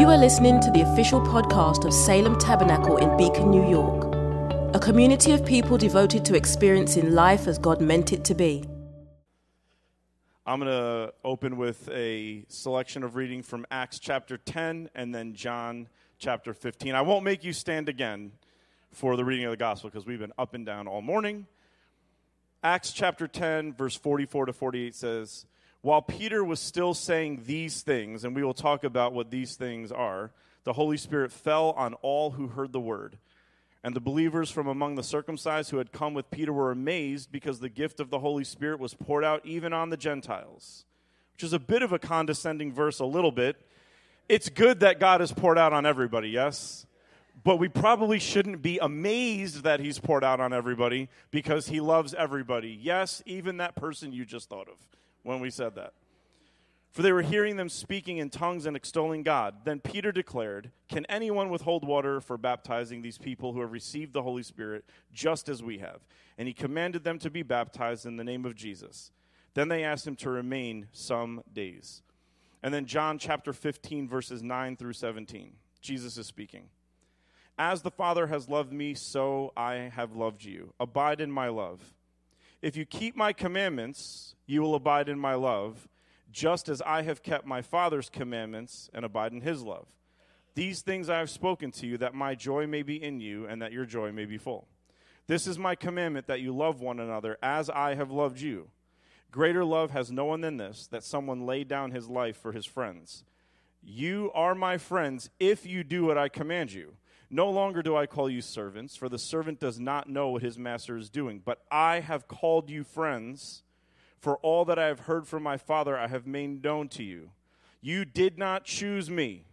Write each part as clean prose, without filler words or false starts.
You are listening to the official podcast of Salem Tabernacle in Beacon, New York, a community of people devoted to experiencing life as God meant it to be. I'm going to open with a selection of reading from Acts chapter 10 and then John chapter 15. I won't make you stand again for the reading of the gospel because we've been up and down all morning. Acts chapter 10, verse 44 to 48 says, "While Peter was still saying these things," and we will talk about what these things are, "the Holy Spirit fell on all who heard the word. And the believers from among the circumcised who had come with Peter were amazed because the gift of the Holy Spirit was poured out even on the Gentiles." Which is a bit of a condescending verse, a little bit. It's good that God has poured out on everybody, yes? But we probably shouldn't be amazed that he's poured out on everybody because he loves everybody. Yes, even that person you just thought of when we said that. "For they were hearing them speaking in tongues and extolling God. Then Peter declared, 'Can anyone withhold water for baptizing these people who have received the Holy Spirit just as we have?' And he commanded them to be baptized in the name of Jesus. Then they asked him to remain some days." And then John chapter 15, verses 9 through 17. Jesus is speaking. "As the Father has loved me, so I have loved you. Abide in my love. If you keep my commandments, you will abide in my love, just as I have kept my Father's commandments and abide in his love. These things I have spoken to you, that my joy may be in you, and that your joy may be full. This is my commandment, that you love one another as I have loved you. Greater love has no one than this, that someone lay down his life for his friends. You are my friends if you do what I command you. No longer do I call you servants, for the servant does not know what his master is doing. But I have called you friends, for all that I have heard from my Father I have made known to you. You did not choose me."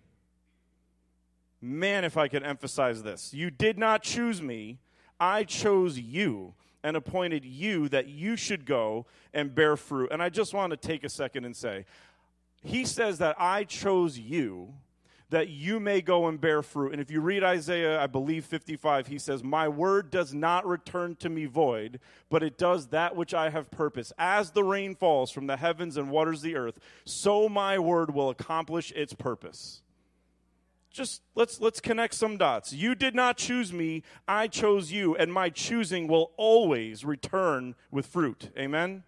Man, if I could emphasize this. "You did not choose me. I chose you and appointed you that you should go and bear fruit." And I just want to take a second and say, he says that I chose you, that you may go and bear fruit. And if you read Isaiah, I believe 55, he says, "My word does not return to me void, but it does that which I have purposed. As the rain falls from the heavens and waters the earth, so my word will accomplish its purpose." Just let's connect some dots. You did not choose me, I chose you, and my choosing will always return with fruit. Amen?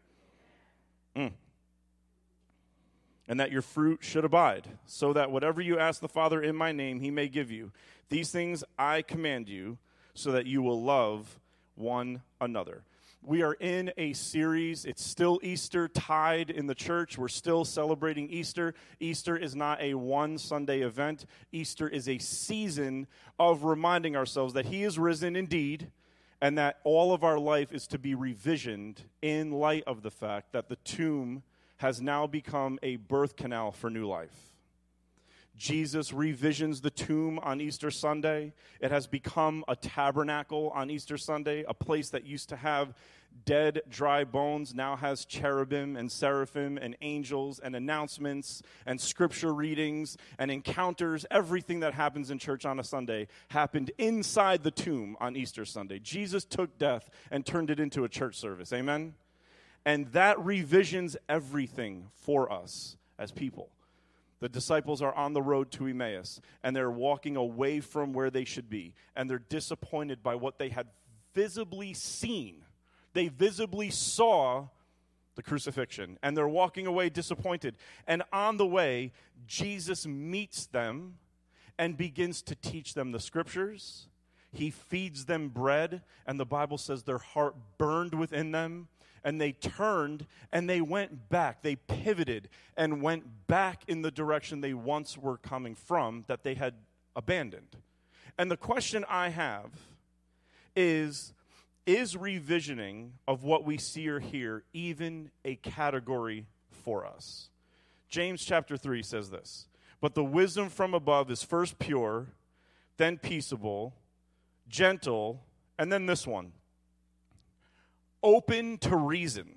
"And that your fruit should abide, so that whatever you ask the Father in my name, he may give you. These things I command you, so that you will love one another." We are in a series. It's still Easter tide in the church. We're still celebrating Easter. Easter is not a one Sunday event. Easter is a season of reminding ourselves that he is risen indeed, and that all of our life is to be revisioned in light of the fact that the tomb has now become a birth canal for new life. Jesus revisions the tomb on Easter Sunday. It has become a tabernacle on Easter Sunday. A place that used to have dead, dry bones now has cherubim and seraphim and angels and announcements and scripture readings and encounters. Everything that happens in church on a Sunday happened inside the tomb on Easter Sunday. Jesus took death and turned it into a church service. Amen? And that revisions everything for us as people. The disciples are on the road to Emmaus, and they're walking away from where they should be, and they're disappointed by what they had visibly seen. They visibly saw the crucifixion, and they're walking away disappointed. And on the way, Jesus meets them and begins to teach them the scriptures. He feeds them bread, and the Bible says their heart burned within them. And they turned and they went back. They pivoted and went back in the direction they once were coming from that they had abandoned. And the question I have is revisioning of what we see or hear even a category for us? James chapter 3 says this, "But the wisdom from above is first pure, then peaceable, gentle," and then this one, "open to reason."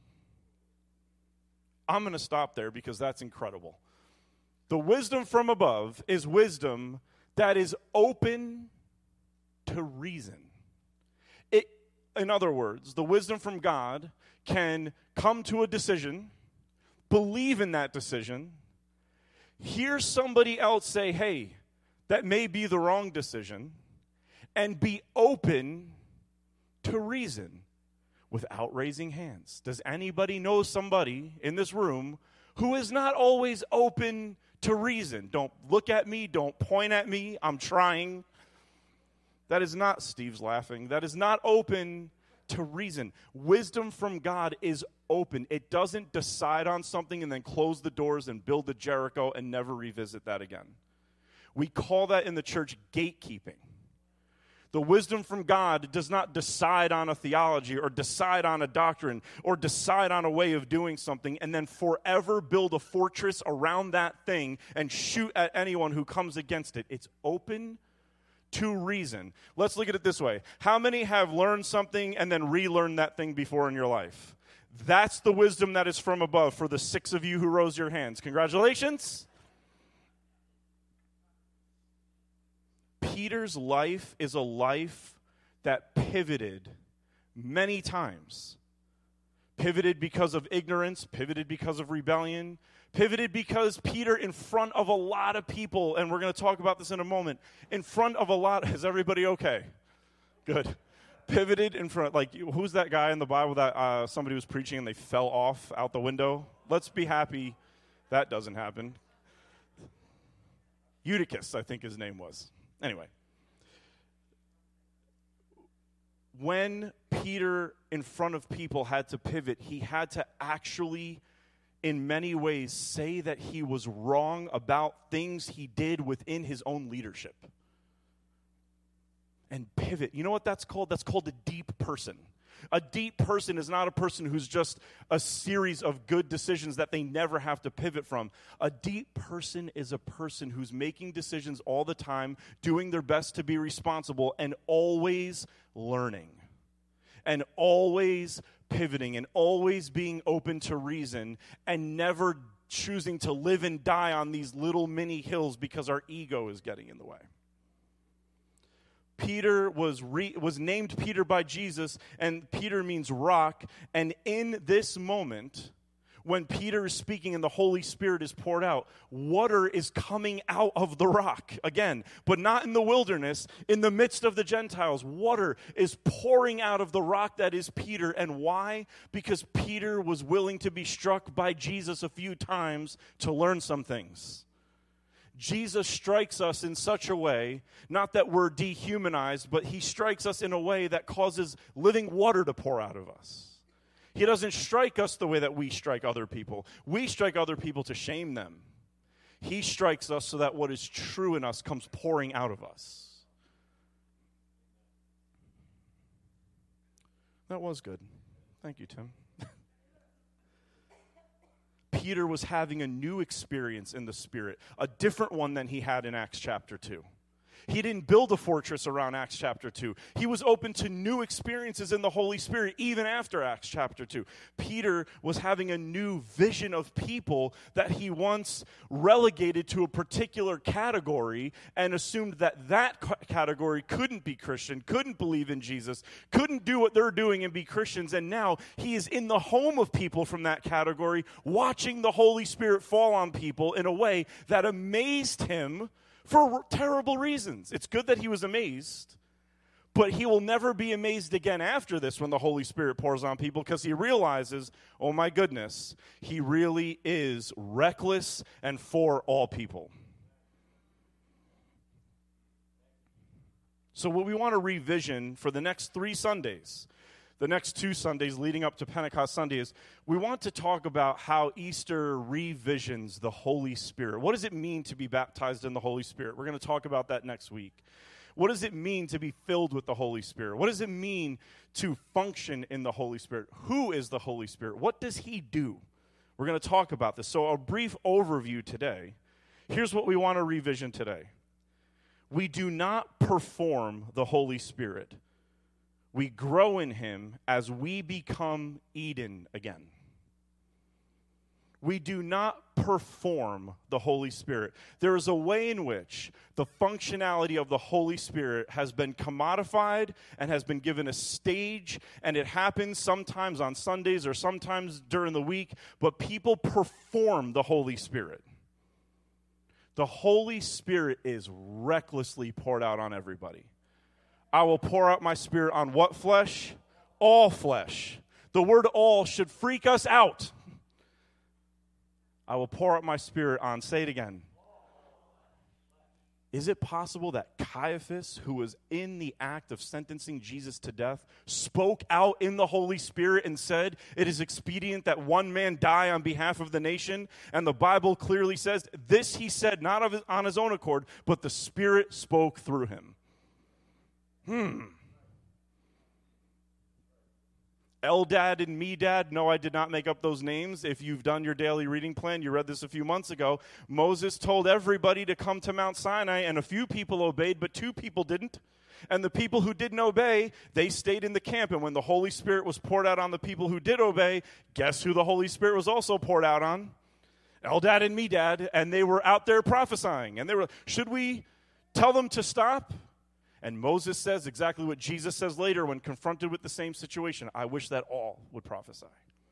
I'm going to stop there because that's incredible. The wisdom from above is wisdom that is open to reason. In other words, the wisdom from God can come to a decision, believe in that decision, hear somebody else say, hey, that may be the wrong decision, and be open to reason without raising hands. Does anybody know somebody in this room who is not always open to reason? Don't look at me. Don't point at me. I'm trying. That is not, Steve's laughing, that is not open to reason. Wisdom from God is open. It doesn't decide on something and then close the doors and build the Jericho and never revisit that again. We call that in the church gatekeeping. The wisdom from God does not decide on a theology or decide on a doctrine or decide on a way of doing something and then forever build a fortress around that thing and shoot at anyone who comes against it. It's open to reason. Let's look at it this way. How many have learned something and then relearned that thing before in your life? That's the wisdom that is from above for the 6 of you who rose your hands. Congratulations. Peter's life is a life that pivoted many times. Pivoted because of ignorance, pivoted because of rebellion, pivoted because Peter, in front of a lot of people, and we're going to talk about this in a moment, in front of a lot, is everybody okay? Good. Pivoted in front, like, who's that guy in the Bible that somebody was preaching and they fell off out the window? Let's be happy that doesn't happen. Eutychus, I think his name was. Anyway, when Peter in front of people had to pivot, he had to actually, in many ways, say that he was wrong about things he did within his own leadership. And pivot. You know what that's called? That's called a deep person. A deep person is not a person who's just a series of good decisions that they never have to pivot from. A deep person is a person who's making decisions all the time, doing their best to be responsible, and always learning, and always pivoting, and always being open to reason, and never choosing to live and die on these little mini hills because our ego is getting in the way. Peter was named Peter by Jesus, and Peter means rock. And in this moment, when Peter is speaking and the Holy Spirit is poured out, water is coming out of the rock again, but not in the wilderness, in the midst of the Gentiles. Water is pouring out of the rock that is Peter. And why? Because Peter was willing to be struck by Jesus a few times to learn some things. Jesus strikes us in such a way, not that we're dehumanized, but he strikes us in a way that causes living water to pour out of us. He doesn't strike us the way that we strike other people. We strike other people to shame them. He strikes us so that what is true in us comes pouring out of us. That was good. Thank you, Tim. Peter was having a new experience in the Spirit, a different one than he had in Acts chapter 2. He didn't build a fortress around Acts chapter 2. He was open to new experiences in the Holy Spirit even after Acts chapter 2. Peter was having a new vision of people that he once relegated to a particular category and assumed that that category couldn't be Christian, couldn't believe in Jesus, couldn't do what they're doing and be Christians. And now he is in the home of people from that category, watching the Holy Spirit fall on people in a way that amazed him for terrible reasons. It's good that he was amazed, but he will never be amazed again after this when the Holy Spirit pours on people, because he realizes, oh my goodness, he really is reckless and for all people. So what we want to revision for the next 3 Sundays, the next 2 Sundays leading up to Pentecost Sunday, is we want to talk about how Easter revisions the Holy Spirit. What does it mean to be baptized in the Holy Spirit? We're going to talk about that next week. What does it mean to be filled with the Holy Spirit? What does it mean to function in the Holy Spirit? Who is the Holy Spirit? What does he do? We're going to talk about this. So a brief overview today. Here's what we want to revision today. We do not perform the Holy Spirit. We grow in him as we become Eden again. We do not perform the Holy Spirit. There is a way in which the functionality of the Holy Spirit has been commodified and has been given a stage, and it happens sometimes on Sundays or sometimes during the week, but people perform the Holy Spirit. The Holy Spirit is recklessly poured out on everybody. I will pour out my Spirit on what flesh? All flesh. The word all should freak us out. I will pour out my Spirit on, say it again. Is it possible that Caiaphas, who was in the act of sentencing Jesus to death, spoke out in the Holy Spirit and said, it is expedient that one man die on behalf of the nation? And the Bible clearly says, this he said not on his own accord, but the Spirit spoke through him. Eldad and Medad, no, I did not make up those names. If you've done your daily reading plan, you read this a few months ago. Moses told everybody to come to Mount Sinai, and a few people obeyed, but 2 people didn't. And the people who didn't obey, they stayed in the camp. And when the Holy Spirit was poured out on the people who did obey, guess who the Holy Spirit was also poured out on? Eldad and Medad, and they were out there prophesying. And they were, should we tell them to stop? And Moses says exactly what Jesus says later when confronted with the same situation. I wish that all would prophesy.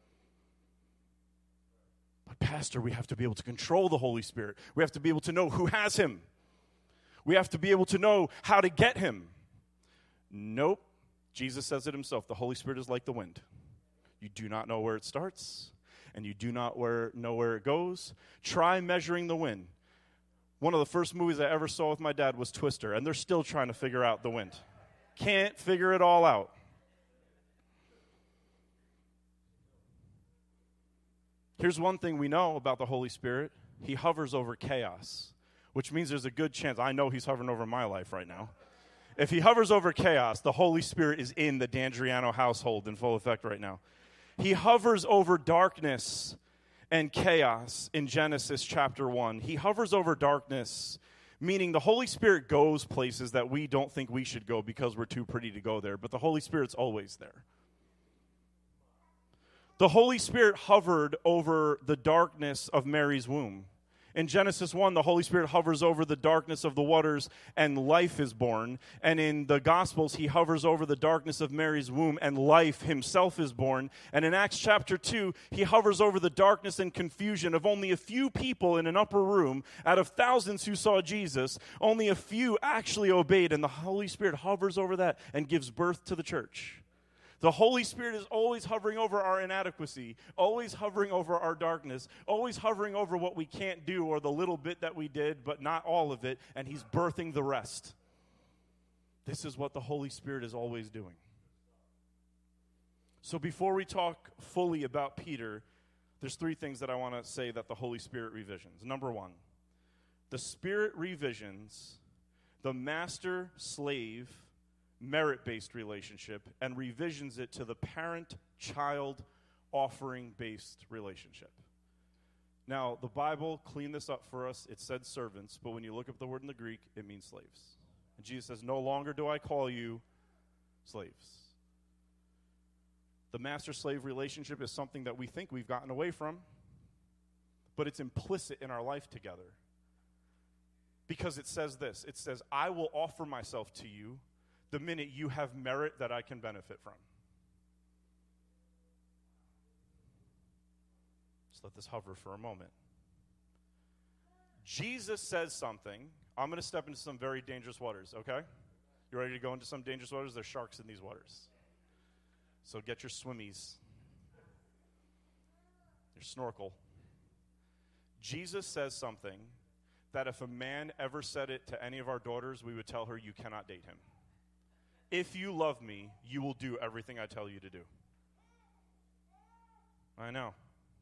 But Pastor, we have to be able to control the Holy Spirit. We have to be able to know who has him. We have to be able to know how to get him. Nope. Jesus says it himself. The Holy Spirit is like the wind. You do not know where it starts, and you do not know where it goes. Try measuring the wind. One of the first movies I ever saw with my dad was Twister, and they're still trying to figure out the wind. Can't figure it all out. Here's one thing we know about the Holy Spirit. He hovers over chaos, which means there's a good chance. I know he's hovering over my life right now. If he hovers over chaos, the Holy Spirit is in the D'Andriano household in full effect right now. He hovers over darkness and chaos in Genesis chapter 1. He hovers over darkness, meaning the Holy Spirit goes places that we don't think we should go because we're too pretty to go there, but the Holy Spirit's always there. The Holy Spirit hovered over the darkness of Mary's womb. In Genesis 1, the Holy Spirit hovers over the darkness of the waters and life is born. And in the Gospels, he hovers over the darkness of Mary's womb and life himself is born. And in Acts chapter 2, he hovers over the darkness and confusion of only a few people in an upper room. Out of thousands who saw Jesus, only a few actually obeyed. And the Holy Spirit hovers over that and gives birth to the church. The Holy Spirit is always hovering over our inadequacy, always hovering over our darkness, always hovering over what we can't do or the little bit that we did, but not all of it, and he's birthing the rest. This is what the Holy Spirit is always doing. So before we talk fully about Peter, there's 3 things that I want to say that the Holy Spirit revisions. Number 1, the Spirit revisions the master-slave merit-based relationship and revisions it to the parent-child offering-based relationship. Now, the Bible cleaned this up for us. It said servants, but when you look up the word in the Greek, it means slaves. And Jesus says, no longer do I call you slaves. The master-slave relationship is something that we think we've gotten away from, but it's implicit in our life together. Because it says this, it says, I will offer myself to you the minute you have merit that I can benefit from. Just let this hover for a moment. Jesus says something. I'm going to step into some very dangerous waters, okay? You ready to go into some dangerous waters? There's sharks in these waters. So get your swimmies, your snorkel. Jesus says something that if a man ever said it to any of our daughters, we would tell her, you cannot date him. If you love me, you will do everything I tell you to do. I know.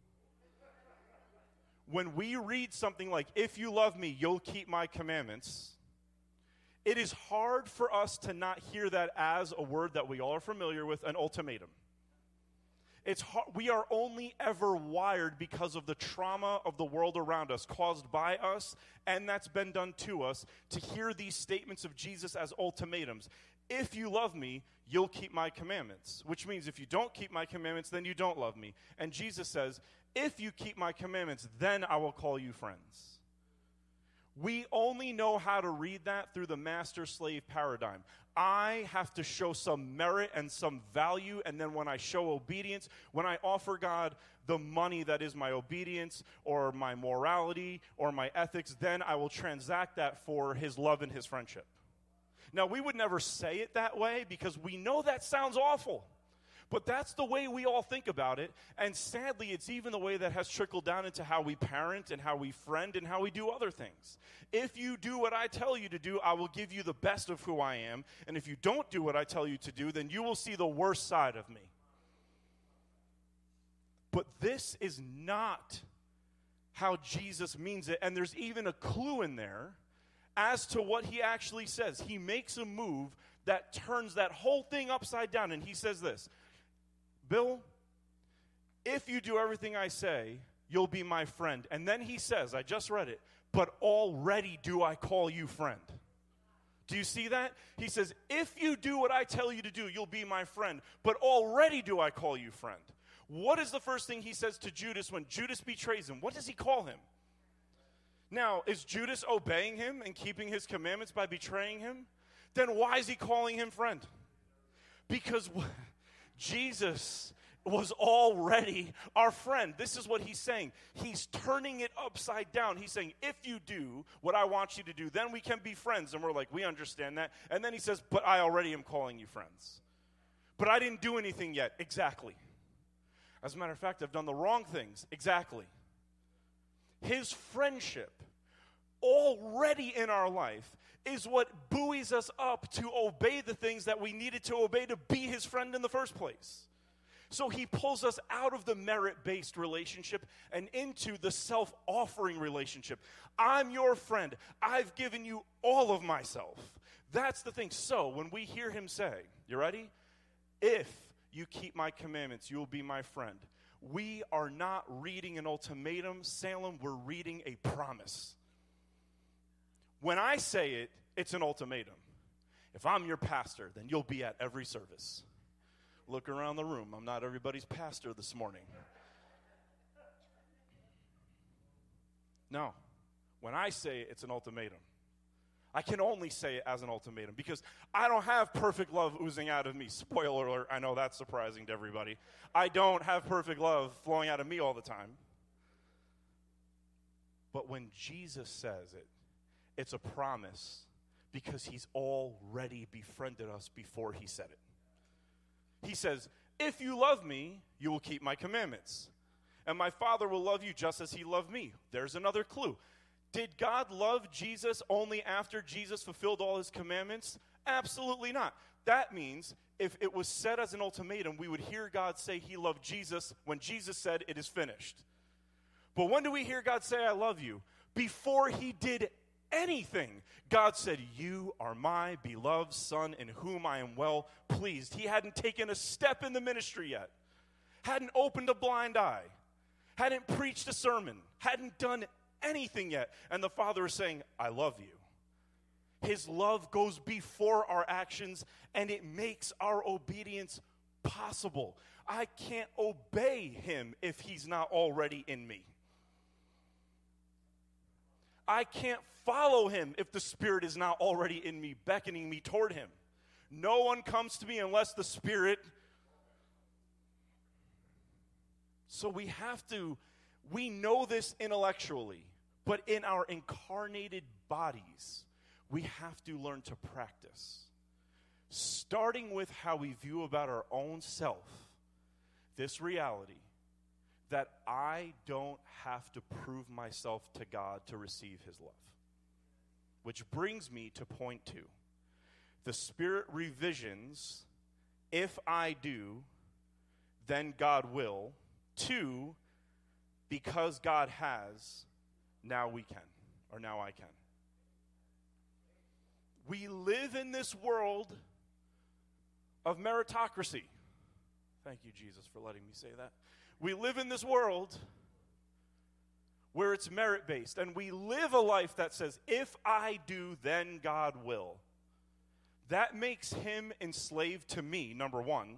When we read something like, if you love me, you'll keep my commandments, it is hard for us to not hear that as a word that we all are familiar with, an ultimatum. It's hard. We are only ever wired because of the trauma of the world around us, caused by us, and that's been done to us, to hear these statements of Jesus as ultimatums. If you love me, you'll keep my commandments, which means if you don't keep my commandments, then you don't love me. And Jesus says, if you keep my commandments, then I will call you friends. We only know how to read that through the master-slave paradigm. I have to show some merit and some value, and then when I show obedience, when I offer God the money that is my obedience or my morality or my ethics, then I will transact that for his love and his friendship. Now, we would never say it that way because we know that sounds awful. But that's the way we all think about it, and sadly, it's even the way that has trickled down into how we parent and how we friend and how we do other things. If you do what I tell you to do, I will give you the best of who I am, and if you don't do what I tell you to do, then you will see the worst side of me. But this is not how Jesus means it, and there's even a clue in there as to what he actually says. He makes a move that turns that whole thing upside down, and he says this, Bill, if you do everything I say, you'll be my friend. And then he says, I just read it, but already do I call you friend. Do you see that? He says, if you do what I tell you to do, you'll be my friend, but already do I call you friend. What is the first thing he says to Judas when Judas betrays him? What does he call him? Now, is Judas obeying him and keeping his commandments by betraying him? Then why is he calling him friend? Because Jesus was already our friend. This is what he's saying. He's turning it upside down. He's saying, if you do what I want you to do, then we can be friends. And we're like, we understand that. And then he says, but I already am calling you friends. But I didn't do anything yet. Exactly. As a matter of fact, I've done the wrong things. Exactly. His friendship already in our life is what buoys us up to obey the things that we needed to obey to be his friend in the first place. So he pulls us out of the merit-based relationship and into the self-offering relationship. I'm your friend. I've given you all of myself. That's the thing. So when we hear him say, you ready? If you keep my commandments, you will be my friend. We are not reading an ultimatum, Salem. We're reading a promise. When I say it, it's an ultimatum. If I'm your pastor, then you'll be at every service. Look around the room. I'm not everybody's pastor this morning. No. When I say it, it's an ultimatum. I can only say it as an ultimatum because I don't have perfect love oozing out of me. Spoiler alert, I know that's surprising to everybody. I don't have perfect love flowing out of me all the time. But when Jesus says it, it's a promise because he's already befriended us before he said it. He says, if you love me, you will keep my commandments. And my Father will love you just as he loved me. There's another clue. Did God love Jesus only after Jesus fulfilled all his commandments? Absolutely not. That means if it was said as an ultimatum, we would hear God say he loved Jesus when Jesus said it is finished. But when do we hear God say, I love you? Before he did anything, God said, you are my beloved son in whom I am well pleased. He hadn't taken a step in the ministry yet, hadn't opened a blind eye, hadn't preached a sermon, hadn't done anything yet. And the Father is saying, I love you. His love goes before our actions, and it makes our obedience possible. I can't obey him if he's not already in me. I can't follow him if the Spirit is not already in me, beckoning me toward him. No one comes to me unless the Spirit. So we know this intellectually, but in our incarnated bodies, we have to learn to practice. Starting with how we view about our own self, this reality that I don't have to prove myself to God to receive his love. Which brings me to point 2. The Spirit revisions, if I do, then God will. 2, because God has, now we can, or now I can. We live in this world of meritocracy. Thank you, Jesus, for letting me say that. We live in this world where it's merit-based, and we live a life that says, if I do, then God will. That makes him enslaved to me, number one.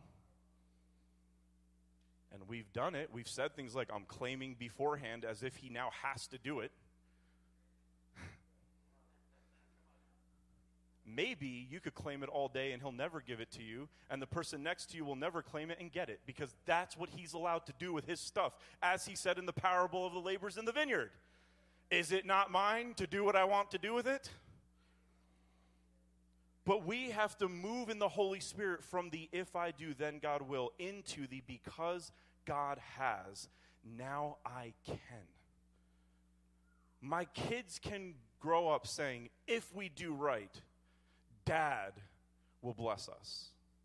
And we've done it. We've said things like, I'm claiming beforehand as if he now has to do it. maybe you could claim it all day and he'll never give it to you, and the person next to you will never claim it and get it, because that's what he's allowed to do with his stuff, as he said in the parable of the laborers in the vineyard. Is it not mine to do what I want to do with it? But we have to move in the Holy Spirit from the if I do, then God will, into the because God has, now I can. My kids can grow up saying, if we do right, Dad will bless us.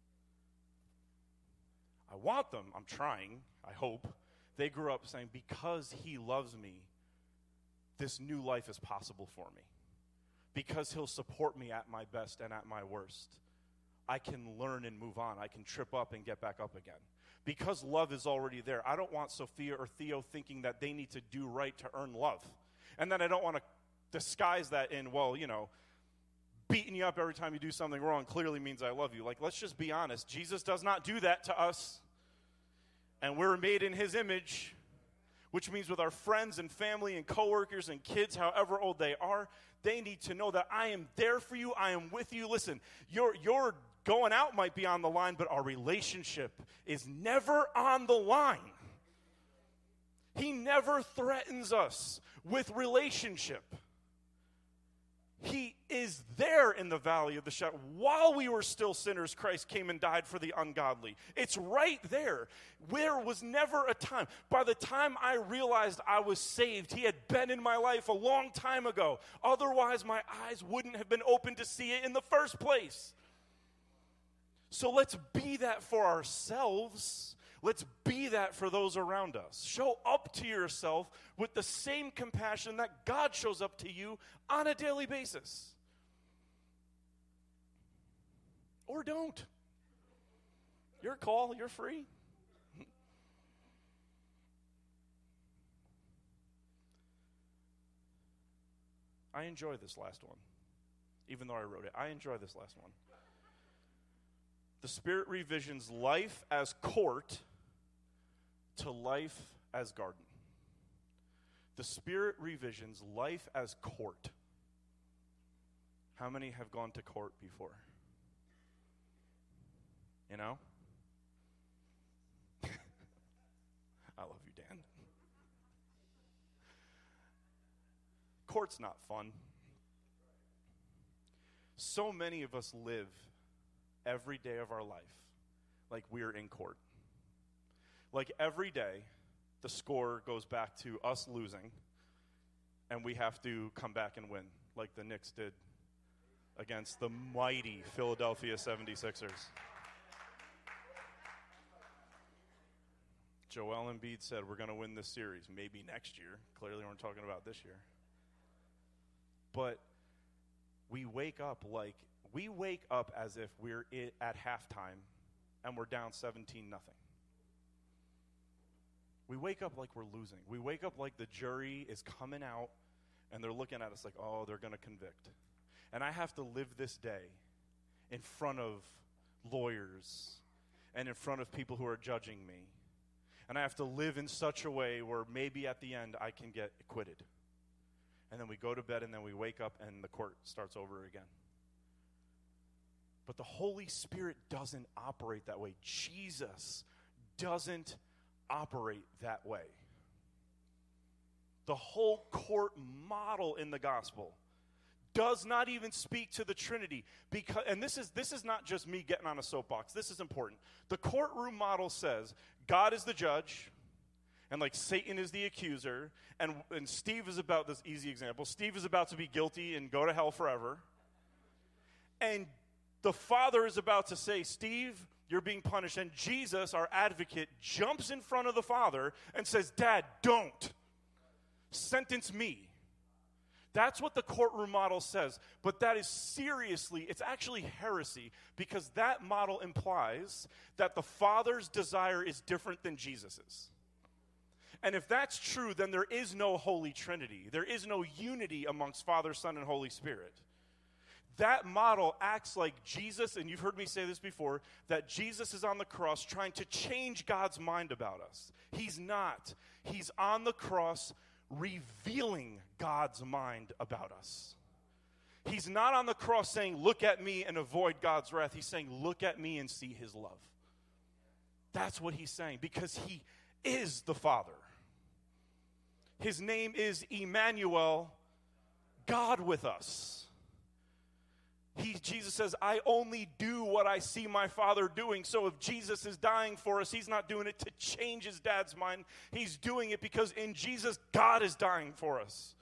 I want them, I'm trying, I hope, they grew up saying, because he loves me, this new life is possible for me. Because he'll support me at my best and at my worst, I can learn and move on. I can trip up and get back up again. Because love is already there, I don't want Sophia or Theo thinking that they need to do right to earn love. And then I don't want to disguise that in, well, you know, beating you up every time you do something wrong clearly means I love you. Like, let's just be honest. Jesus does not do that to us. And we're made in his image, which means with our friends and family and coworkers and kids, however old they are, they need to know that I am there for you. I am with you. Listen, your going out might be on the line, but our relationship is never on the line. He never threatens us with relationship. He is there in the valley of the shadow. While we were still sinners, Christ came and died for the ungodly. It's right there. There was never a time. By the time I realized I was saved, he had been in my life a long time ago. Otherwise, my eyes wouldn't have been open to see it in the first place. So let's be that for ourselves. Let's be that for those around us. Show up to yourself with the same compassion that God shows up to you on a daily basis. Or don't. Your call, you're free. I enjoy this last one, even though I wrote it. I enjoy this last one. The Spirit revisions life as court to life as garden. The Spirit revisions life as court. How many have gone to court before? You know? I love you, Dan. Court's not fun. So many of us live every day of our life like we're in court. Like every day, the score goes back to us losing, and we have to come back and win, like the Knicks did against the mighty Philadelphia 76ers. Joel Embiid said, we're going to win this series. Maybe next year. Clearly, we're talking about this year. But we wake up as if we're at halftime, and we're down 17-0. We wake up like we're losing. We wake up like the jury is coming out, and they're looking at us like, oh, they're going to convict. And I have to live this day in front of lawyers and in front of people who are judging me. And I have to live in such a way where maybe at the end I can get acquitted. And then we go to bed, and then we wake up, and the court starts over again. But the Holy Spirit doesn't operate that way. Jesus doesn't operate that way. The whole court model in the gospel does not even speak to the Trinity, because, and this is not just me getting on a soapbox. This is important. The courtroom model says God is the judge, and like Satan is the accuser, and Steve is about, this easy example, Steve is about to be guilty and go to hell forever, and the Father is about to say, Steve, you're being punished. And Jesus, our advocate, jumps in front of the Father and says, Dad, don't. Sentence me. That's what the courtroom model says. But that is seriously, it's actually heresy, because that model implies that the Father's desire is different than Jesus's. And if that's true, then there is no Holy Trinity. There is no unity amongst Father, Son, and Holy Spirit. That model acts like Jesus, and you've heard me say this before, that Jesus is on the cross trying to change God's mind about us. He's not. He's on the cross revealing God's mind about us. He's not on the cross saying, look at me and avoid God's wrath. He's saying, look at me and see his love. That's what he's saying, because he is the Father. His name is Emmanuel, God with us. Jesus says, I only do what I see my Father doing. So if Jesus is dying for us, he's not doing it to change his dad's mind. He's doing it because in Jesus, God is dying for us.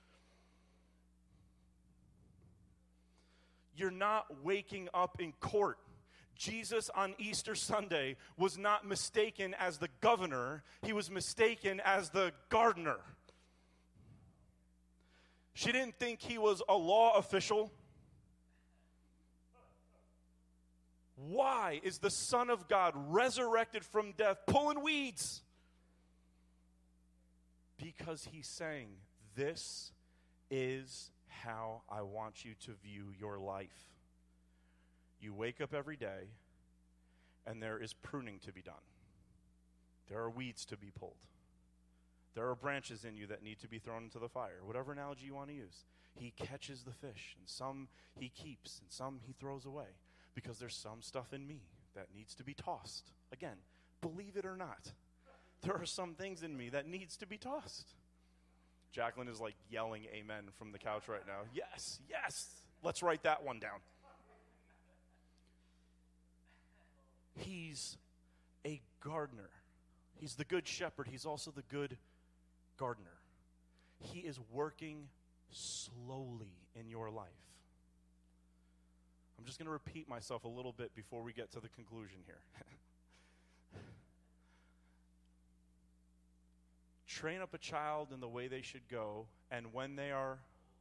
You're not waking up in court. Jesus on Easter Sunday was not mistaken as the governor. He was mistaken as the gardener. She didn't think he was a law official. Why is the Son of God resurrected from death pulling weeds? Because he's saying, this is how I want you to view your life. You wake up every day, and there is pruning to be done. There are weeds to be pulled. There are branches in you that need to be thrown into the fire. Whatever analogy you want to use. He catches the fish, and some he keeps, and some he throws away. Because there's some stuff in me that needs to be tossed. Again, believe it or not, there are some things in me that needs to be tossed. Jacqueline is like yelling amen from the couch right now. Yes, yes. Let's write that one down. He's a gardener. He's the good shepherd. He's also the good gardener. He is working slowly in your life. I'm just going to repeat myself a little bit before we get to the conclusion here. Train up a child in the way they should go, and when they are...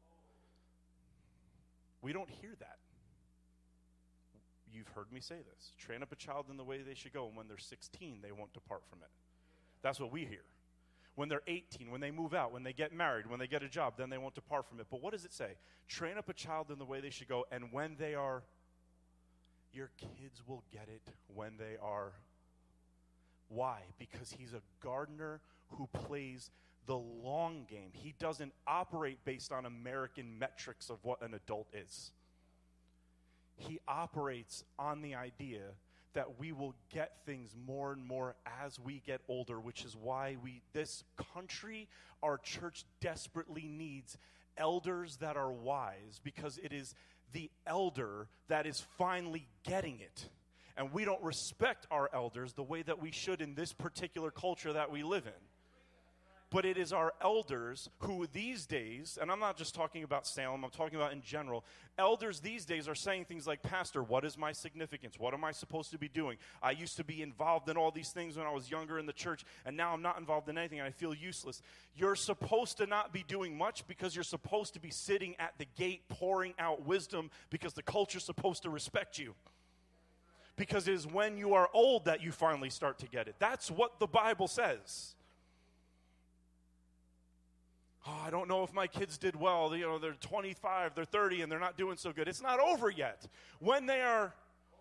We don't hear that. You've heard me say this. Train up a child in the way they should go, and when they're 16, they won't depart from it. That's what we hear. When they're 18, when they move out, when they get married, when they get a job, then they won't depart from it. But what does it say? Train up a child in the way they should go, and when they are... Your kids will get it when they are... Why? Because he's a gardener who plays the long game. He doesn't operate based on American metrics of what an adult is. He operates on the idea that we will get things more and more as we get older, which is why this country, our church desperately needs elders that are wise, because it is the elder that is finally getting it. And we don't respect our elders the way that we should in this particular culture that we live in. But it is our elders who these days, and I'm not just talking about Salem, I'm talking about in general, elders these days are saying things like, Pastor, what is my significance? What am I supposed to be doing? I used to be involved in all these things when I was younger in the church, and now I'm not involved in anything, and I feel useless. You're supposed to not be doing much because you're supposed to be sitting at the gate pouring out wisdom because the culture's supposed to respect you. Because it is when you are old that you finally start to get it. That's what the Bible says. Oh, I don't know if my kids did well. They're 25, they're 30, and they're not doing so good. It's not over yet. When they are...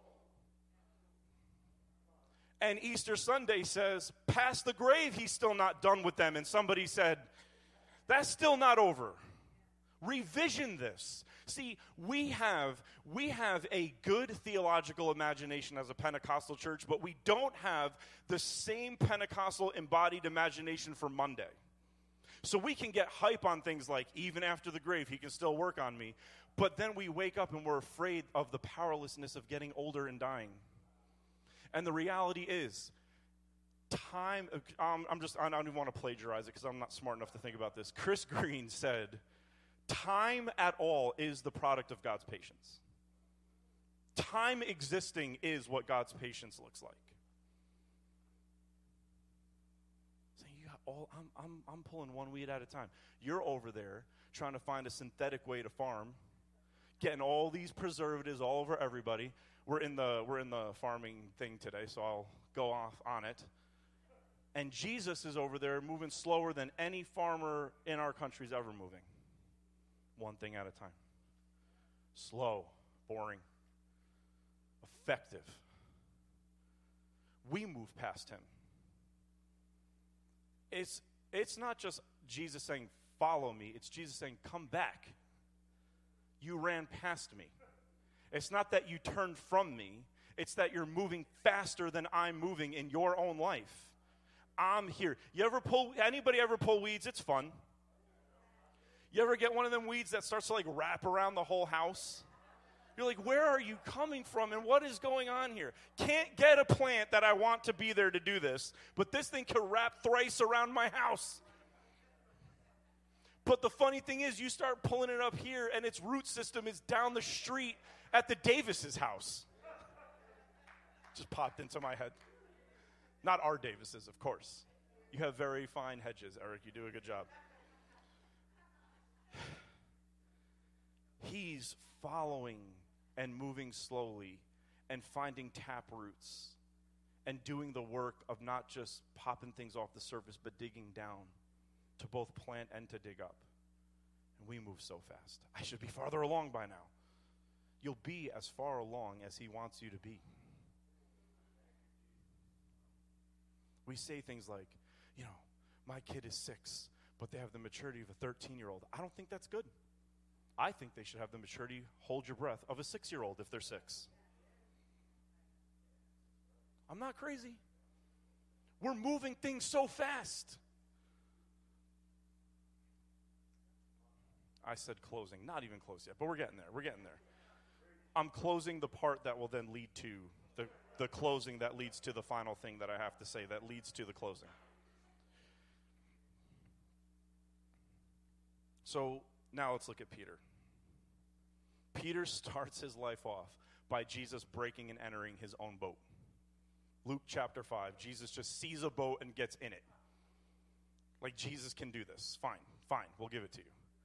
And Easter Sunday says, past the grave, he's still not done with them. And somebody said, that's still not over. Revision this. See, we have a good theological imagination as a Pentecostal church, but we don't have the same Pentecostal embodied imagination for Monday. So we can get hype on things like, even after the grave, he can still work on me. But then we wake up and we're afraid of the powerlessness of getting older and dying. And the reality is, I don't even want to plagiarize it because I'm not smart enough to think about this. Chris Green said, time at all is the product of God's patience. Time existing is what God's patience looks like. So I'm pulling one weed at a time. You're over there trying to find a synthetic way to farm, getting all these preservatives all over everybody. We're in the farming thing today, so I'll go off on it. And Jesus is over there moving slower than any farmer in our country is ever moving. One thing at a time. Slow, boring, effective. We move past him. It's not just Jesus saying, follow me. It's Jesus saying, come back. you ran past me. It's not that you turned from me. It's that you're moving faster than I'm moving in your own life. I'm here. Anybody ever pull weeds? It's fun. You ever get one of them weeds that starts to like wrap around the whole house? You're like, where are you coming from and what is going on here? Can't get a plant that I want to be there to do this, but this thing can wrap thrice around my house. But the funny thing is, you start pulling it up here and its root system is down the street at the Davis's house. Just popped into my head. Not our Davis's, of course. You have very fine hedges, Eric. You do a good job. He's following and moving slowly and finding tap roots and doing the work of not just popping things off the surface, but digging down to both plant and to dig up. And we move so fast. I should be farther along by now. You'll be as far along as he wants you to be. We say things like, my kid is 6, but they have the maturity of a 13-year-old. I don't think that's good. I think they should have the maturity, hold your breath, of a 6-year-old if they're 6. I'm not crazy. We're moving things so fast. I said closing, not even close yet, but we're getting there. I'm closing the part that will then lead to the closing that leads to the final thing that I have to say that leads to the closing. So now let's look at Peter. Peter starts his life off by Jesus breaking and entering his own boat. Luke chapter 5, Jesus just sees a boat and gets in it. Like, Jesus can do this. Fine, we'll give it to you.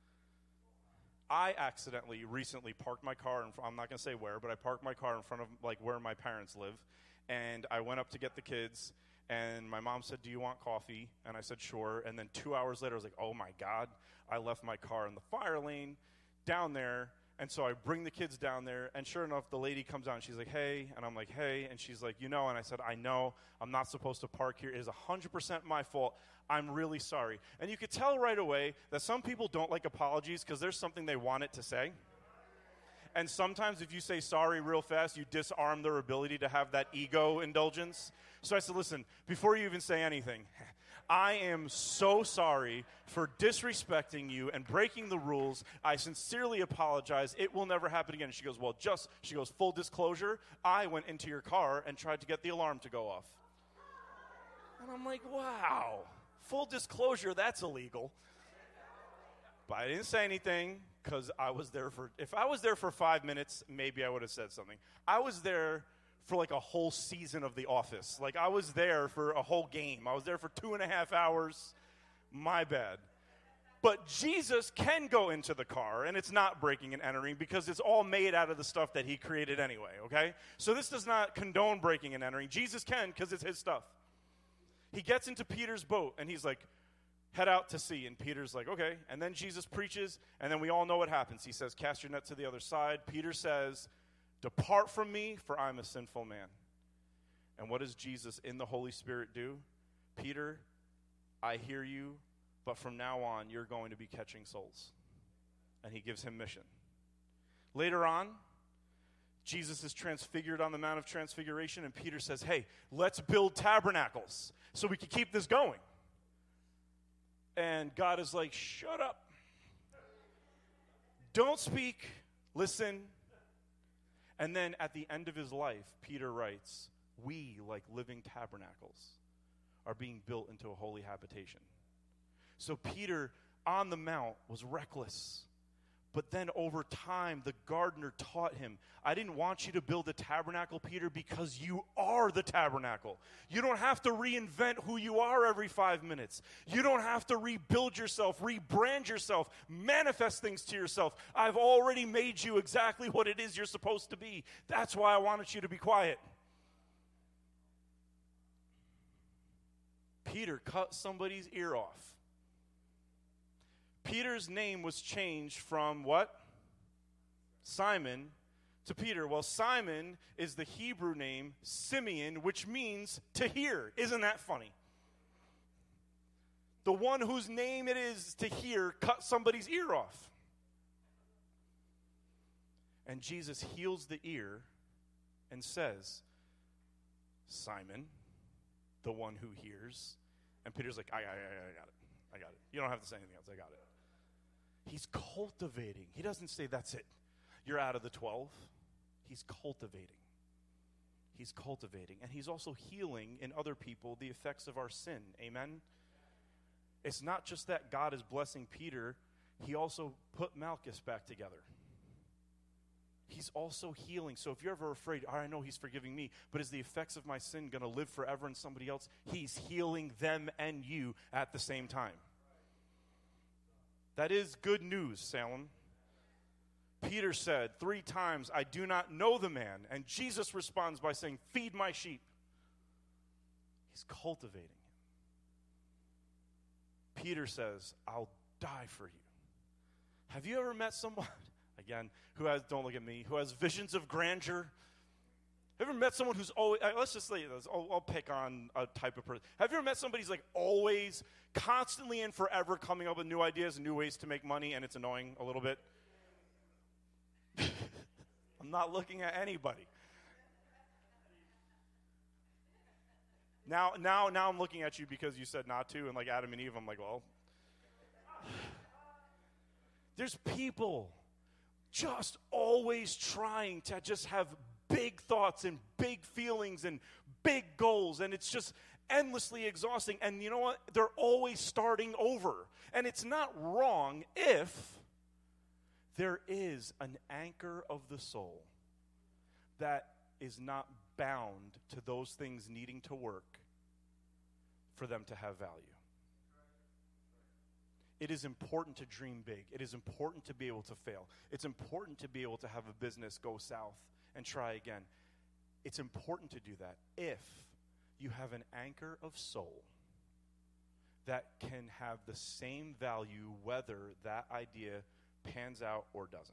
I accidentally recently parked my car, I'm not going to say where, but I parked my car in front of like where my parents live, and I went up to get the kids, and my mom said, do you want coffee? And I said, sure. And then 2 hours later, I was like, oh my God, I left my car in the fire lane down there. And so I bring the kids down there, and sure enough, the lady comes out, and she's like, hey. And I'm like, hey. And she's like, and I said, I know. I'm not supposed to park here. It is 100% my fault. I'm really sorry. And you could tell right away that some people don't like apologies because there's something they want it to say. And sometimes if you say sorry real fast, you disarm their ability to have that ego indulgence. So I said, listen, before you even say anything, I am so sorry for disrespecting you and breaking the rules. I sincerely apologize. It will never happen again. She goes, full disclosure, I went into your car and tried to get the alarm to go off. And I'm like, wow, full disclosure, that's illegal. But I didn't say anything because if I was there for 5 minutes, maybe I would have said something. I was there for like a whole season of The Office. Like, I was there for a whole game. I was there for 2.5 hours. My bad. But Jesus can go into the car, and it's not breaking and entering because it's all made out of the stuff that he created anyway, okay? So this does not condone breaking and entering. Jesus can because it's his stuff. He gets into Peter's boat, and he's like, head out to sea. And Peter's like, okay. And then Jesus preaches, and then we all know what happens. He says, cast your net to the other side. Peter says, depart from me, for I'm a sinful man. And what does Jesus in the Holy Spirit do? Peter, I hear you, but from now on, you're going to be catching souls. And he gives him mission. Later on, Jesus is transfigured on the Mount of Transfiguration, and Peter says, hey, let's build tabernacles so we can keep this going. And God is like, shut up. Don't speak. Listen. And then at the end of his life, Peter writes, we, like living tabernacles, are being built into a holy habitation. So Peter, on the mount, was reckless. But then over time, the gardener taught him, I didn't want you to build a tabernacle, Peter, because you are the tabernacle. You don't have to reinvent who you are every 5 minutes. You don't have to rebuild yourself, rebrand yourself, manifest things to yourself. I've already made you exactly what it is you're supposed to be. That's why I wanted you to be quiet. Peter cut somebody's ear off. Peter's name was changed from what? Simon to Peter. Well, Simon is the Hebrew name Simeon, which means to hear. Isn't that funny? The one whose name it is to hear cut somebody's ear off. And Jesus heals the ear and says, Simon, the one who hears. And Peter's like, I got it. I got it. You don't have to say anything else. I got it. He's cultivating. He doesn't say, that's it. You're out of the 12. He's cultivating. He's cultivating. And he's also healing in other people the effects of our sin. Amen? It's not just that God is blessing Peter. He also put Malchus back together. He's also healing. So if you're ever afraid, I know he's forgiving me, but is the effects of my sin going to live forever in somebody else? He's healing them and you at the same time. That is good news, Salem. Peter said 3 times, I do not know the man. And Jesus responds by saying, feed my sheep. He's cultivating him. Peter says, I'll die for you. Have you ever met someone, again, who has, don't look at me, who has visions of grandeur? Have you ever met someone who's always, let's just say this, I'll pick on a type of person. Have you ever met somebody who's like always, constantly and forever coming up with new ideas and new ways to make money, and it's annoying a little bit? I'm not looking at anybody. Now I'm looking at you because you said not to, and like Adam and Eve, I'm like, well. There's people just always trying to just have big thoughts and big feelings and big goals, and it's just endlessly exhausting. And you know what? They're always starting over. And it's not wrong if there is an anchor of the soul that is not bound to those things needing to work for them to have value. It is important to dream big. It is important to be able to fail. It's important to be able to have a business go south and try again. It's important to do that if you have an anchor of soul that can have the same value whether that idea pans out or doesn't.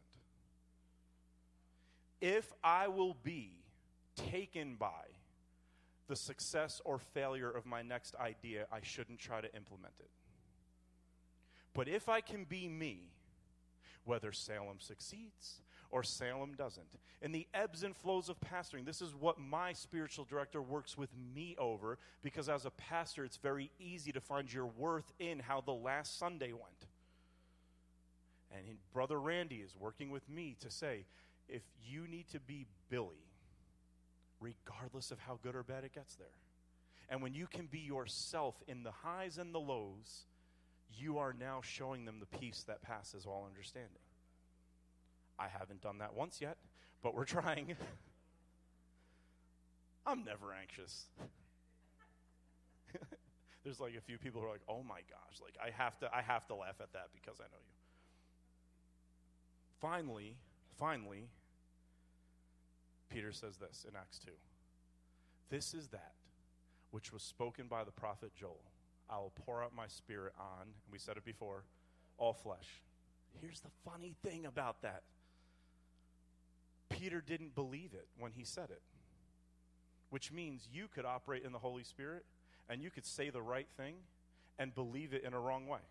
If I will be taken by the success or failure of my next idea, I shouldn't try to implement it. But if I can be me, whether Salem succeeds or Salem doesn't, in the ebbs and flows of pastoring, this is what my spiritual director works with me over, because as a pastor, it's very easy to find your worth in how the last Sunday went. And Brother Randy is working with me to say, if you need to be Billy, regardless of how good or bad it gets there, and when you can be yourself in the highs and the lows, you are now showing them the peace that passes all understanding. I haven't done that once yet, but we're trying. I'm never anxious. There's like a few people who are like, oh my gosh, like I have to laugh at that because I know you. Finally, Peter says this in Acts 2. This is that which was spoken by the prophet Joel. I will pour out my spirit on, and we said it before, all flesh. Here's the funny thing about that. Peter didn't believe it when he said it, which means you could operate in the Holy Spirit, and you could say the right thing and believe it in a wrong way.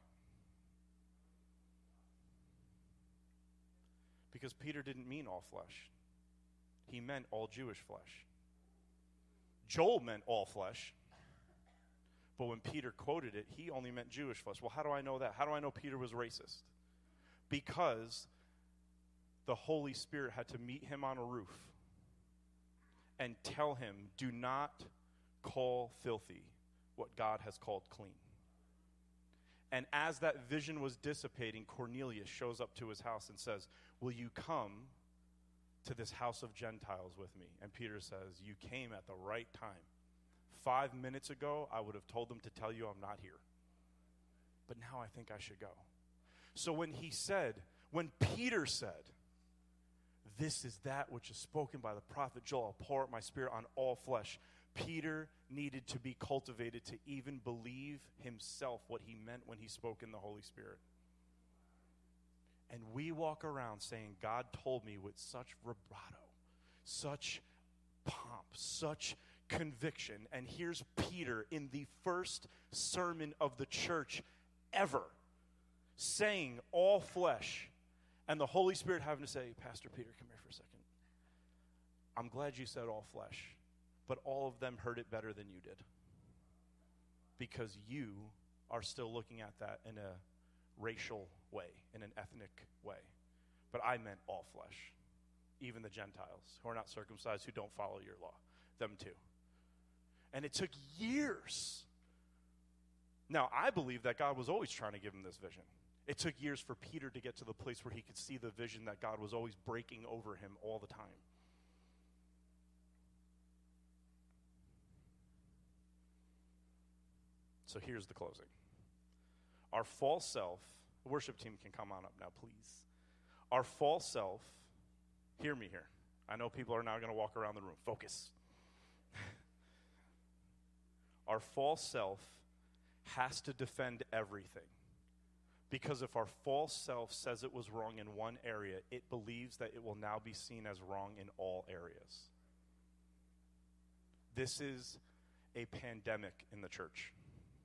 Because Peter didn't mean all flesh. He meant all Jewish flesh. Joel meant all flesh. But when Peter quoted it, he only meant Jewish flesh. Well, how do I know that? How do I know Peter was racist? Because the Holy Spirit had to meet him on a roof and tell him, do not call filthy what God has called clean. And as that vision was dissipating, Cornelius shows up to his house and says, will you come to this house of Gentiles with me? And Peter says, you came at the right time. 5 minutes ago, I would have told them to tell you I'm not here. But now I think I should go. So when Peter said, this is that which is spoken by the prophet Joel, I'll pour out my spirit on all flesh, Peter needed to be cultivated to even believe himself what he meant when he spoke in the Holy Spirit. And we walk around saying, God told me with such vibrato, such pomp, such conviction. And here's Peter in the first sermon of the church ever saying all flesh. And the Holy Spirit having to say, Pastor Peter, come here for a second. I'm glad you said all flesh, but all of them heard it better than you did. Because you are still looking at that in a racial way, in an ethnic way. But I meant all flesh, even the Gentiles who are not circumcised, who don't follow your law, them too. And it took years. Now, I believe that God was always trying to give him this vision. It took years for Peter to get to the place where he could see the vision that God was always breaking over him all the time. So here's the closing. Our false self, the worship team can come on up now, please. Our false self, hear me here. I know people are now going to walk around the room. Focus. Our false self has to defend everything. Because if our false self says it was wrong in one area, it believes that it will now be seen as wrong in all areas. This is a pandemic in the church.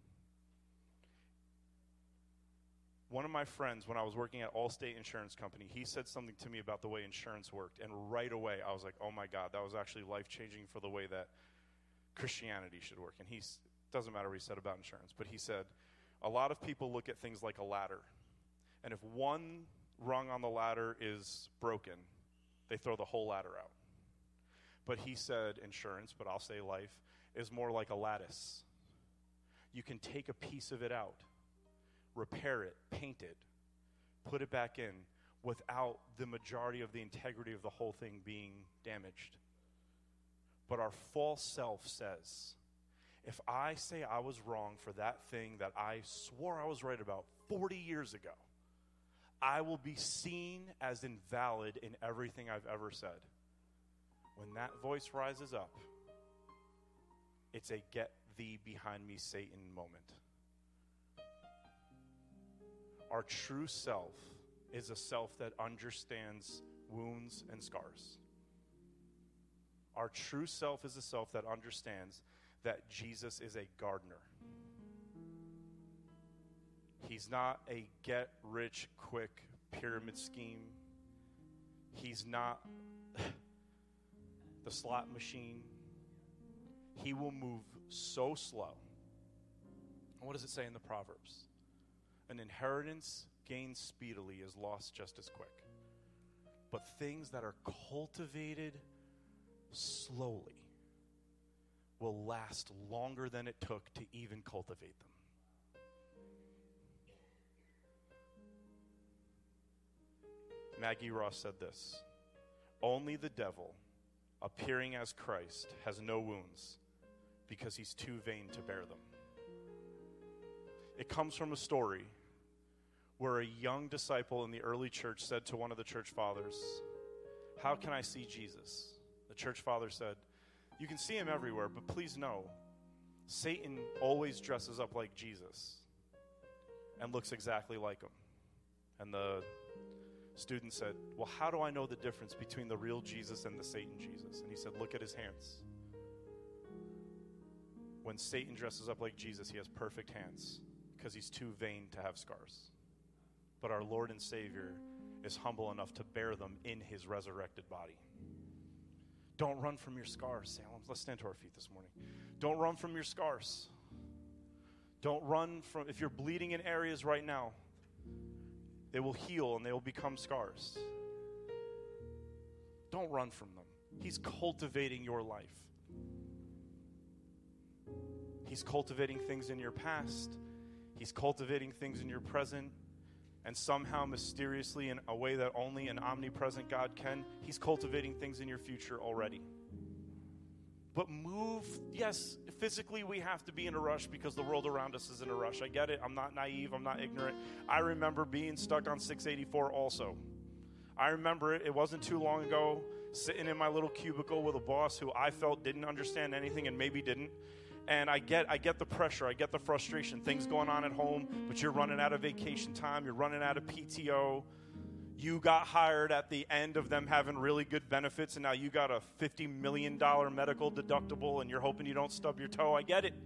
One of my friends, when I was working at Allstate Insurance Company, he said something to me about the way insurance worked. And right away, I was like, oh my God, that was actually life-changing for the way that Christianity should work. And doesn't matter what he said about insurance, but he said, a lot of people look at things like a ladder. And if one rung on the ladder is broken, they throw the whole ladder out. But he said insurance, but I'll say life, is more like a lattice. You can take a piece of it out, repair it, paint it, put it back in without the majority of the integrity of the whole thing being damaged. But our false self says, if I say I was wrong for that thing that I swore I was right about 40 years ago, I will be seen as invalid in everything I've ever said. When that voice rises up, it's a get thee behind me, Satan moment. Our true self is a self that understands wounds and scars. Our true self is a self that understands that Jesus is a gardener. He's not a get-rich-quick pyramid scheme. He's not the slot machine. He will move so slow. What does it say in the Proverbs? An inheritance gained speedily is lost just as quick. But things that are cultivated slowly will last longer than it took to even cultivate them. Maggie Ross said this, only the devil, appearing as Christ, has no wounds because he's too vain to bear them. It comes from a story where a young disciple in the early church said to one of the church fathers, how can I see Jesus? The church father said, you can see him everywhere, but please know, Satan always dresses up like Jesus and looks exactly like him. And the student said, well, how do I know the difference between the real Jesus and the Satan Jesus? And he said, look at his hands. When Satan dresses up like Jesus, he has perfect hands because he's too vain to have scars. But our Lord and Savior is humble enough to bear them in his resurrected body. Don't run from your scars, Salem. Let's stand to our feet this morning. Don't run from your scars. Don't run from, if you're bleeding in areas right now, they will heal and they will become scars. Don't run from them. He's cultivating your life. He's cultivating things in your past. He's cultivating things in your present. And somehow, mysteriously, in a way that only an omnipresent God can, he's cultivating things in your future already. But move, yes, physically we have to be in a rush because the world around us is in a rush. I get it. I'm not naive. I'm not ignorant. I remember being stuck on 684 also. I remember it. It wasn't too long ago, sitting in my little cubicle with a boss who I felt didn't understand anything and maybe didn't. And I get the pressure, I get the frustration, things going on at home, but you're running out of vacation time, you're running out of PTO. You got hired at the end of them having really good benefits, and now you got a $50 million medical deductible, and you're hoping you don't stub your toe. I get it.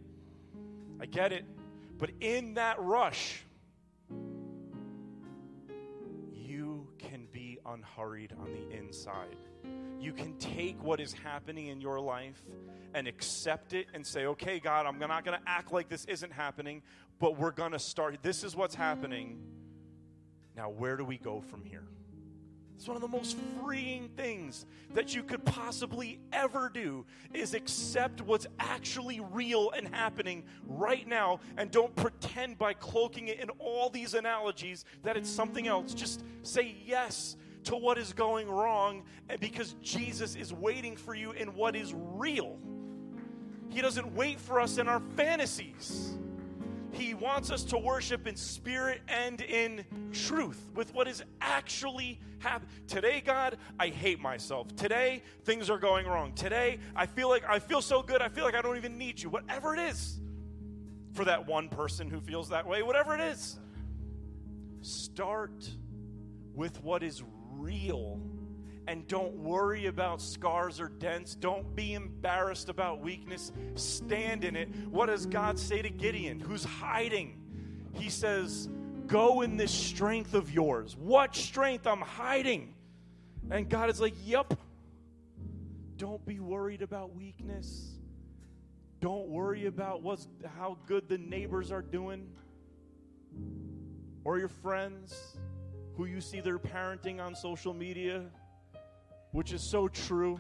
But in that rush, you can unhurried on the inside. You can take what is happening in your life and accept it and say, okay, God, I'm not going to act like this isn't happening, but we're going to start. This is what's happening. Now, where do we go from here? It's one of the most freeing things that you could possibly ever do is accept what's actually real and happening right now, and don't pretend by cloaking it in all these analogies that it's something else. Just say yes to what is going wrong, and because Jesus is waiting for you in what is real. He doesn't wait for us in our fantasies. He wants us to worship in spirit and in truth with what is actually happening. Today, God, I hate myself. Today, things are going wrong. Today, I feel so good, I feel like I don't even need you. Whatever it is, for that one person who feels that way, whatever it is, start with what is real. And don't worry about scars or dents. Don't be embarrassed about weakness. Stand in it. What does God say to Gideon, who's hiding? He says, go in this strength of yours. What strength? I'm hiding. And God is like, yep. Don't be worried about weakness. Don't worry about how good the neighbors are doing, or your friends who you see they're parenting on social media, which is so true.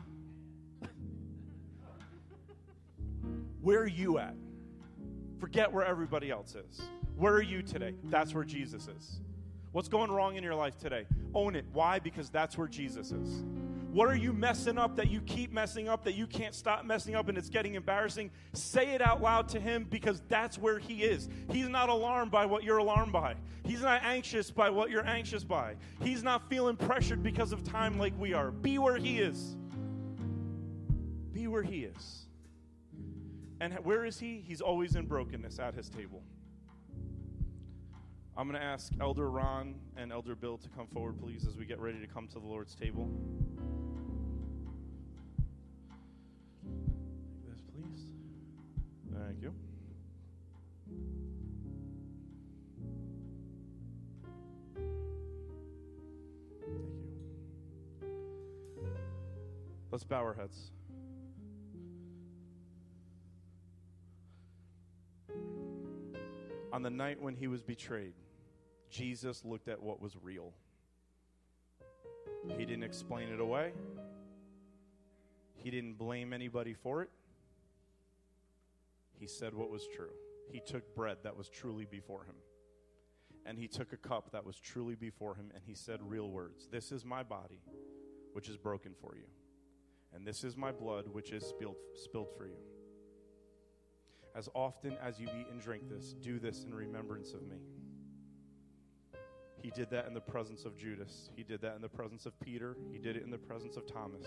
Where are you at? Forget where everybody else is. Where are you today? That's where Jesus is. What's going wrong in your life today? Own it. Why? Because that's where Jesus is. What are you messing up that you keep messing up, that you can't stop messing up and it's getting embarrassing? Say it out loud to him, because that's where he is. He's not alarmed by what you're alarmed by. He's not anxious by what you're anxious by. He's not feeling pressured because of time like we are. Be where he is. Be where he is. And where is he? He's always in brokenness at his table. I'm going to ask Elder Ron and Elder Bill to come forward, please, as we get ready to come to the Lord's table. This, please. Thank you. Thank you. Let's bow our heads. On the night when he was betrayed, Jesus looked at what was real. He didn't explain it away. He didn't blame anybody for it. He said what was true. He took bread that was truly before him. And he took a cup that was truly before him, and he said real words. This is my body, which is broken for you. And this is my blood, which is spilled for you. As often as you eat and drink this, do this in remembrance of me. He did that in the presence of Judas. He did that in the presence of Peter. He did it in the presence of Thomas.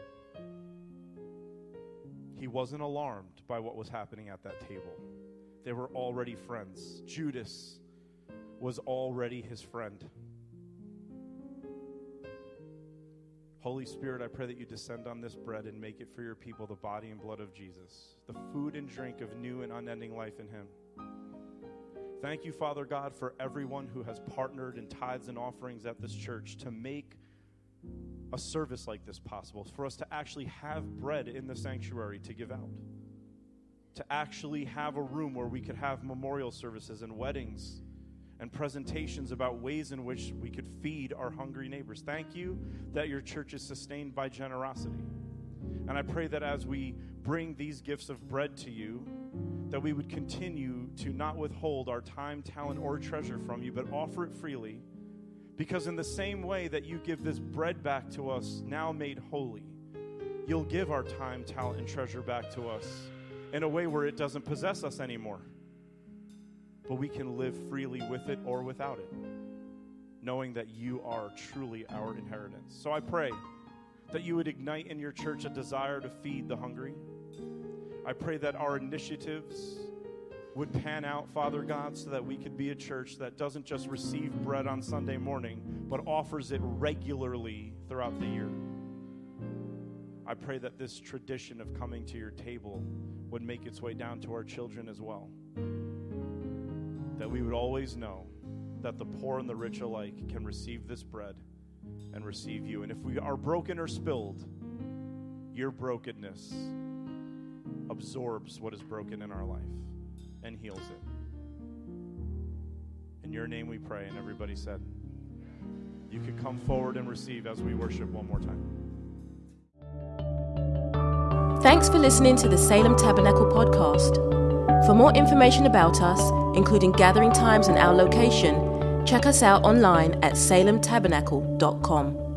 He wasn't alarmed by what was happening at that table. They were already friends. Judas was already his friend. Holy Spirit, I pray that you descend on this bread and make it for your people the body and blood of Jesus, the food and drink of new and unending life in him. Thank you, Father God, for everyone who has partnered in tithes and offerings at this church to make a service like this possible, for us to actually have bread in the sanctuary to give out, to actually have a room where we could have memorial services and weddings and presentations about ways in which we could feed our hungry neighbors. Thank you that your church is sustained by generosity. And I pray that as we bring these gifts of bread to you, that we would continue to not withhold our time, talent, or treasure from you, but offer it freely. Because in the same way that you give this bread back to us, now made holy, you'll give our time, talent, and treasure back to us in a way where it doesn't possess us anymore. But we can live freely with it or without it, knowing that you are truly our inheritance. So I pray that you would ignite in your church a desire to feed the hungry. I pray that our initiatives would pan out, Father God, so that we could be a church that doesn't just receive bread on Sunday morning, but offers it regularly throughout the year. I pray that this tradition of coming to your table would make its way down to our children as well. That we would always know that the poor and the rich alike can receive this bread and receive you. And if we are broken or spilled, your brokenness absorbs what is broken in our life and heals it. In your name we pray, and everybody said, you can come forward and receive as we worship one more time. Thanks for listening to the Salem Tabernacle podcast. For more information about us, including gathering times and our location, check us out online at salemtabernacle.com.